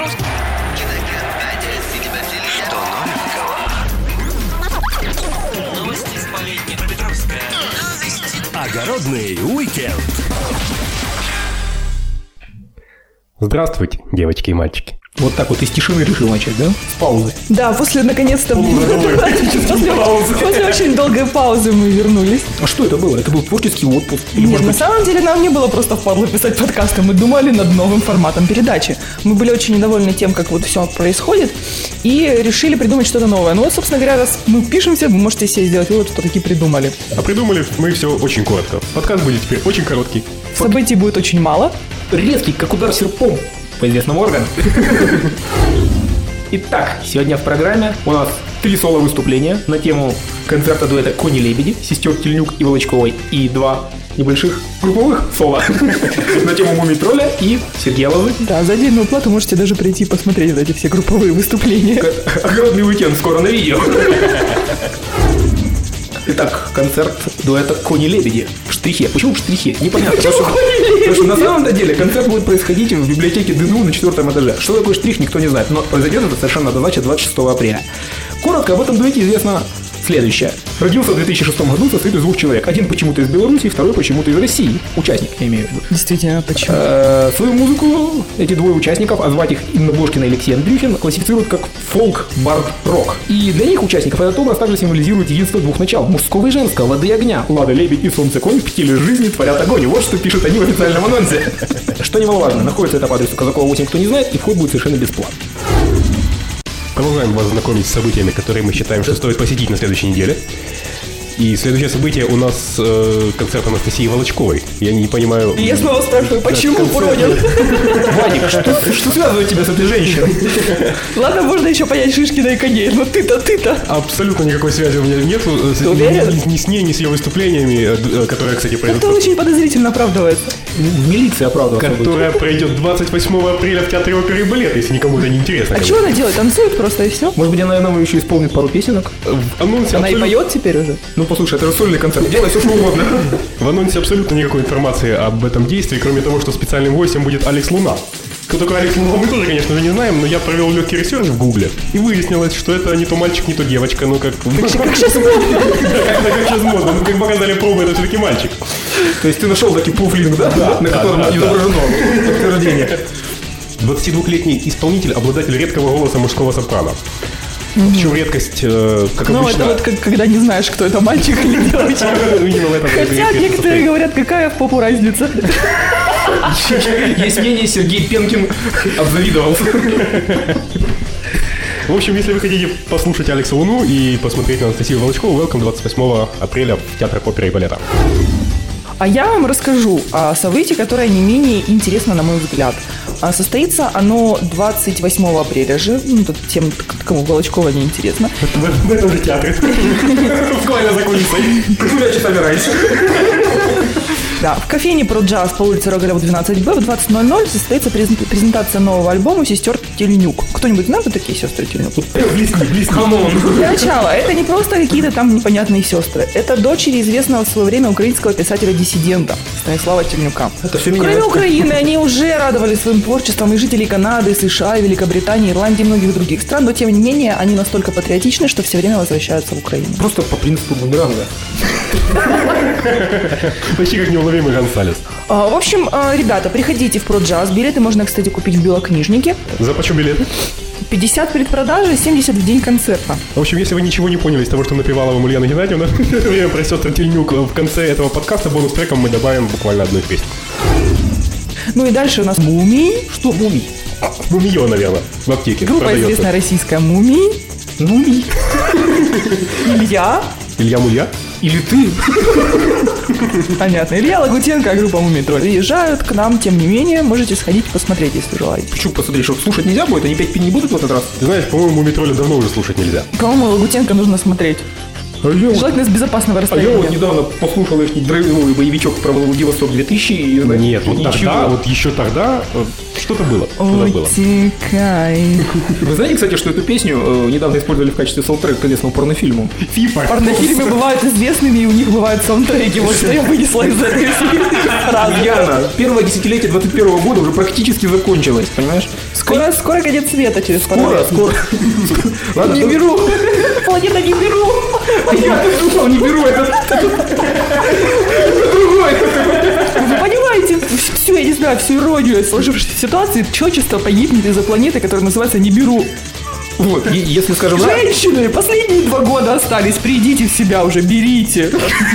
Что новенького? Новости с Полей-Днепропетровска. Огородный уикенд. Здравствуйте, девочки и мальчики. Вот так вот из тишины решил начать, да? С паузы. Да, после наконец-то после очень долгой паузы мы вернулись. А что это было? Это был творческий отпуск? Нет, на самом деле нам не было просто впадло писать подкасты. Мы думали над новым форматом передачи. Мы были очень недовольны тем, как вот все происходит, и решили придумать что-то новое. Ну вот, собственно говоря, раз мы пишемся, вы можете себе сделать вывод, что таки придумали. А придумали мы все очень коротко. Подкаст будет теперь очень короткий. Событий будет очень мало. Резкий, как удар серпом по известному органу. Итак, сегодня в программе у нас 3 соло-выступления на тему концерта дуэта Кони-Лебеди, сестер Тельнюк и Волочковой, и 2 небольших групповых соло на тему Мумий-тролля и Сергея Лозы. Да, за отдельную плату можете даже прийти и посмотреть вот эти все групповые выступления. Огородный уикенд скоро на видео. Итак, концерт дуэта Кони-Лебеди в Штрихе. Почему в Штрихе? Непонятно. Потому что на самом деле концерт будет происходить в библиотеке ДНУ на 4-м этаже. Что такое Штрих, никто не знает. Но произойдет это совершенно однозначно 26 апреля. Коротко об этом дуэте известно следующее. Родился в 2006 году, состоит из 2 человек. Один почему-то из Беларуси, второй почему-то из России. Участник, я имею в виду. Действительно, почему? Свою музыку эти 2 участников, а звать их Инна Бошкина и Алексей Андрюхин, классифицируют как фолк, бард, рок. И для них, участников, этот образ также символизирует единство 2 начал. Мужского и женского, воды и огня. Лада, лебедь и солнце конь в теле жизни творят огонь. Вот что пишут они в официальном анонсе. Что немаловажно, находится это по адресу Казакова 8, кто не знает, и вход будет совершенно бесплатный. Продолжаем вас знакомить с событиями, которые мы считаем, что стоит посетить на следующей неделе. И следующее событие у нас концерт Анастасии Волочковой. Я не понимаю... И я снова спрашиваю, почему Пронин? Вадик, что связывает тебя с этой женщиной? Ладно, можно еще понять Шишкина и коней, но ты-то. Абсолютно никакой связи у меня нет. Ты уверен? Ни с ней, ни с ее выступлениями, которые, кстати, пройдут... Как-то очень подозрительно оправдывается. В милиции оправдывается. Которая пройдет 28 апреля в Театре оперы и балета, если никому это не интересно. А что она делает? Танцует просто и все? Может быть, она еще исполнит пару песенок? В анонсе Она и поет теперь уже? Ну, послушай, это же сольный концерт, делай все, что угодно. В анонсе абсолютно никакой информации об этом действии, кроме того, что специальным гостем будет Алекс Луна. Кто такой Алекс Луна, мы тоже, конечно же, не знаем, но я провел легкий ресерч в Гугле, и выяснилось, что это не то мальчик, не то девочка, ну как... Как сейчас модно. Как сейчас модно, ну как показали пробы, это все-таки мальчик. То есть ты нашел таки пуфлинг, да? На котором изображено подтверждение. 22-летний исполнитель, обладатель редкого голоса мужского сопрано. Причем редкость, как Ну, обычно... это вот как, когда не знаешь, кто это, мальчик или девочка. Хотя некоторые говорят, какая в попу разница. Есть мнение, Сергей Пенкин обзавидовался. В общем, если вы хотите послушать Алекса Луну и посмотреть на Анастасию Волочкову, welcome 28 апреля в Театр оперы и балета. А я вам расскажу о событии, которое не менее интересно, на мой взгляд. Состоится оно 28 апреля же. Ну, тут тем, кому Волочкова не интересно. В этом же театре. Буквально за кулисой. Куда часами раньше? Да, в кофейне «Про джаз» по улице Роголева, 12Б в 20:00 состоится презентация нового альбома «Сестер Тельнюк». Кто-нибудь знает, кто такие сестры Тельнюк? Близко. Для начала, это не просто какие-то там непонятные сестры. Это дочери известного в свое время украинского писателя-диссидента Станислава Тельнюка. Это все Кроме Украины, они уже радовали своим творчеством и жителей Канады, США, Великобритании, Ирландии и многих других стран, но тем не менее они настолько патриотичны, что все время возвращаются в Украину. Просто по принципу бумеранга. Почти как неуловимый Гонсалес. В общем, ребята, приходите в «Про джаз». Билеты можно, кстати, купить в Белокнижнике. За почем билет? 50 предпродажи, 70 в день концерта. В общем, если вы ничего не поняли из того, что напевала вам Ульяна Геннадьевна, время про сестры Тельнюк, в конце этого подкаста бонус-треком мы добавим буквально одну из песен. Ну и дальше у нас «Мумий». Что мумий? Мумиё, наверное, в аптеке. Группа продается. известная российская «Мумий». Мумий? Илья. Илья Мулья? Или ты? Понятно. Илья Лагутенко и группа «Мумий-тролль» приезжают к нам, тем не менее, можете сходить посмотреть, если желаете. Почему посмотри, что слушать нельзя будет? Они 5 пень не будут в этот раз? Ты знаешь, по-моему, Мумий-тролля давно уже слушать нельзя. По-моему, Лагутенко нужно смотреть. Желательно с безопасного А я расстояния. вот недавно послушал их драйвовый боевичок про Владивосток 2000 и, Нет, вот ничего. тогда, вот еще тогда Что-то было. Что-то было. Утекай. Вы знаете, кстати, что эту песню недавно использовали в качестве саундтрека к колесному порнофильму? FIFA. Порнофильмы бывают известными, и у них бывают саундтреки. Вот что я вынесла из этой фразы. Яна, первое десятилетие 21 года уже практически закончилось, понимаешь? Скоро конец света через пару лет. Скоро. Ладно, Не беру. Планета не беру. Я думал, не беру, это другой. Вы понимаете, всю, я не знаю, всю иронию сложившейся ситуации, человечество погибнет из-за планеты, которая называется «Не-беру». Вот, если, скажем, Женщины, последние 2 года остались, придите в себя уже, берите.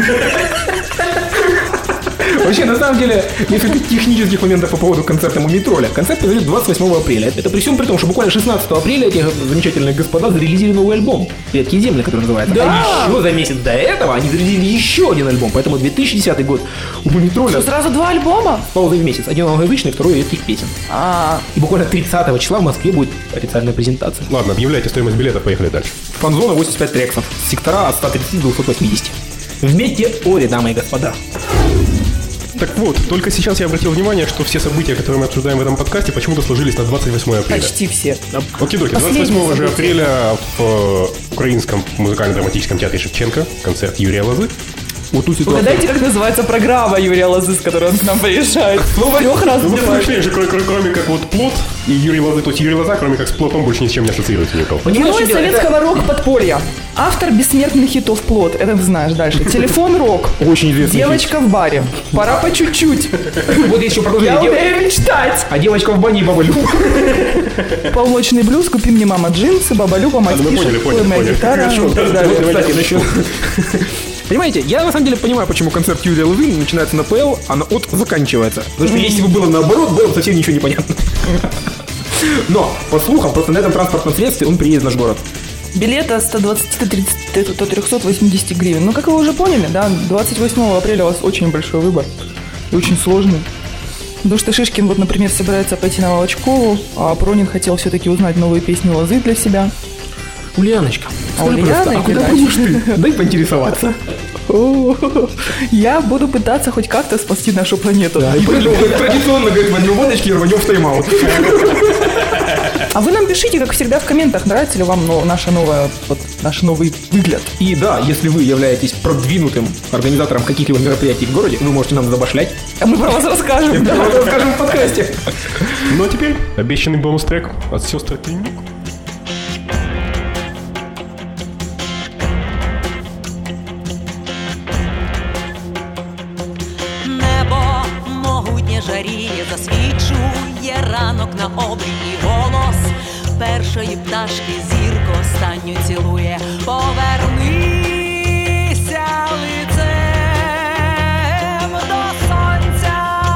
Вообще, на самом деле, несколько технических моментов по поводу концерта «Мумитроля». Концерт произойдет 28 апреля. Это при всем при том, что буквально 16 апреля эти замечательные господа зарелизили новый альбом «Редкие земли», который называется. Да. А еще за месяц до этого они зарелизили еще один альбом. Поэтому 2010 год у «Мумитроля» Сразу 2 альбома? с паузой в месяц. Один англоязычный, второй редких песен. И буквально 30 числа в Москве будет официальная презентация. Ладно, объявляйте стоимость билета, поехали дальше. Фан-зона 85 трексов. Сектора от 130 до 280. В Метеоре, дамы и господа. Так вот, только сейчас я обратил внимание, что все события, которые мы обсуждаем в этом подкасте, почему-то сложились на 28 апреля. Почти все. Окей-доки, 28 же апреля в Украинском музыкально-драматическом театре Шевченко концерт Юрия Лозы. Вот ту ситуацию. Угадайте, как называется программа Юрия Лозы, с которой он к нам приезжает. 3 раз Ну, снимает. же, кроме как вот плот и Юрий Лозы, то есть Юрий Лоза, кроме как с плотом, больше ни с чем не ассоциируется никого. Герой советского рок-подполья. Автор бессмертных хитов «Плот». Это ты знаешь дальше. Телефон рок. Очень известный. Девочка в баре. Пора по чуть-чуть. Вот есть еще Я продолжение. умею мечтать. А девочка в бане и Баба Люба. Полночный блюз, купи мне, мама, джинсы, Баба Люба, мать мы пишет, поняли, моя поняли. гитара Хорошо. и так далее. Кстати, насчет... Понимаете, я на самом деле понимаю, почему концерт Юрия Лозы начинается на ПЛ, а на ОТ заканчивается. Потому что если бы было наоборот, было бы совсем ничего не понятно. Но, по слухам, просто на этом транспортном средстве он приедет в наш город. Билеты от 120 до 380 гривен. Ну, как вы уже поняли, да, 28 апреля у вас очень большой выбор. И очень сложный. Потому что Шишкин, вот, например, собирается пойти на Волочкову, а Пронин хотел все-таки узнать новые песни Лозы для себя. Ульяночка, А скажи, пожалуйста, Ульяна а куда передача? пойдешь ты? Дай поинтересоваться. Я буду пытаться хоть как-то спасти нашу планету. И поэтому, как традиционно, говорит, возьмем водочки и рванем в тайм-аут. А вы нам пишите, как всегда, в комментах, нравится ли вам наш новый выгляд. И да, если вы являетесь продвинутым организатором каких-либо мероприятий в городе, вы можете нам забашлять. А мы про вас расскажем. Да, мы расскажем в подкасте. Ну а теперь обещанный бонус-трек от сестр Клинюк. Жаріє, засвічує ранок на обрії голос першої пташки, зірко останню цілує. Повернися лицем до сонця,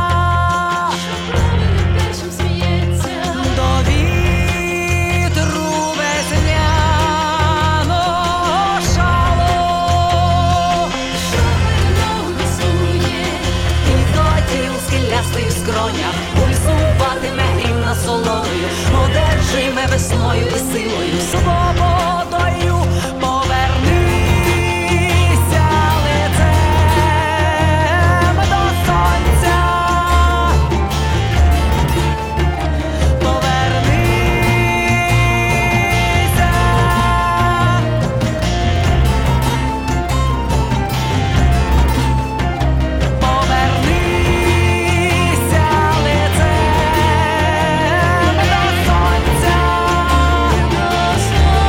що сміється, до вітру весняного шалу, скелястих скронях пульсуватиме грім насолодою, одержиме весною і силою, свободою. Повернися лицем до сонця, повернися. До сонця.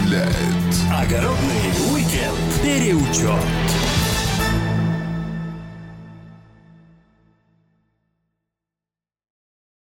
представляет Огородный уикенд. Переучет.